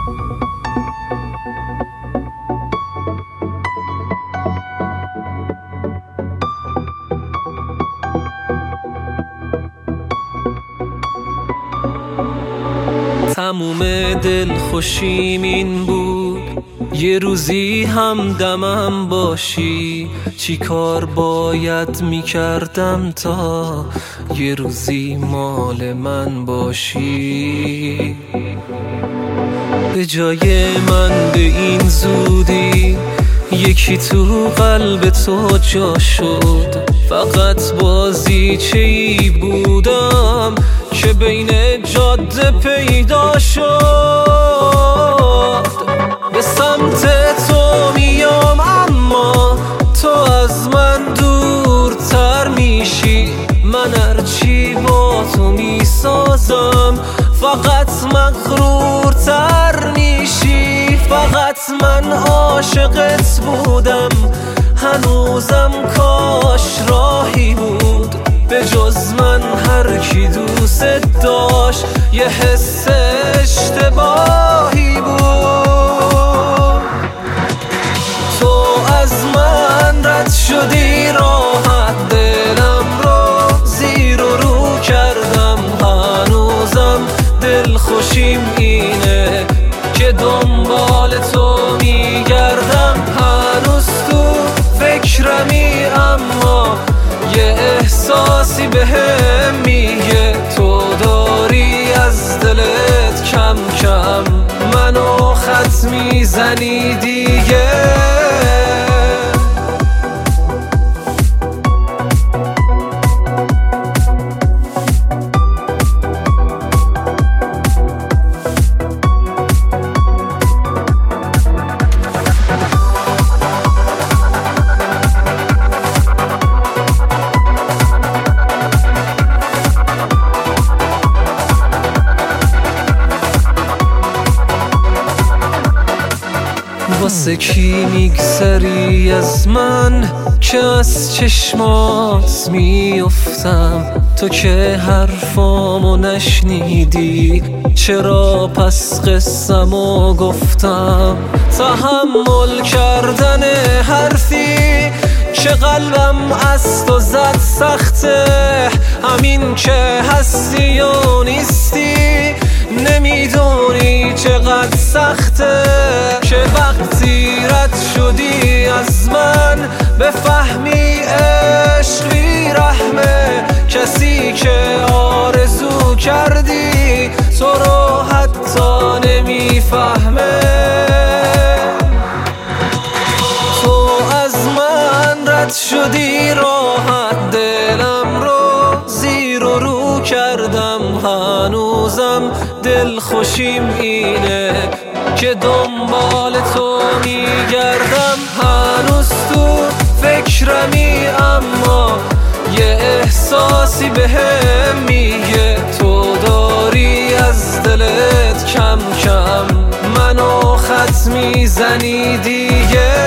تموم دلخوشیم این بود یه روزی همدمم باشی. چی کار باید میکردم تا یه روزی مال من باشی؟ به جای من به این زودی یکی تو قلب تو جا شد. فقط بازیچه‌ای بودم که بین جاده پیدا شد. به سمت تو میام اما تو از من دورتر میشی. من هرچی با تو میسازم فقط مغرورتر میشی. فقط من عاشقت بودم هنوزم کاش راهی بود. به جز من هر کی دوست داشت یه حس اشتباهی بود. تو از من رد شدی راحت دلم رو زیر و رو کردم. هنوزم دلخوشیم اینه که دنبال تو میگردم. هنوز تو فکرمی اما یه احساسی بهم میگه تو داری از دلت کم کم منو خط میزنی دیگه. واسه کی میگذری از من که از چشمات میافتم؟ تو که حرفامو نشنیدی چرا پس قصه‌مو گفتم؟ تحمل کردن حرفی که قلبم از تو زد سخته. همین که هستی و نیستی نمیدونی چقدر سخته. که وقتی رد شدی از من بفهمی عشق بی رحمه. کسی که آرزو کردی تو رو حتی نمیفهمه. تو از من رد شدی راحت دلم رو زیر و رو کردم. هنوزم دلخوشیم اینه که دنبال تو میگردم. هنوز تو فکرمی اما یه احساسی بهم میگه تو داری از دلت کم کم منو خط میزنی دیگه.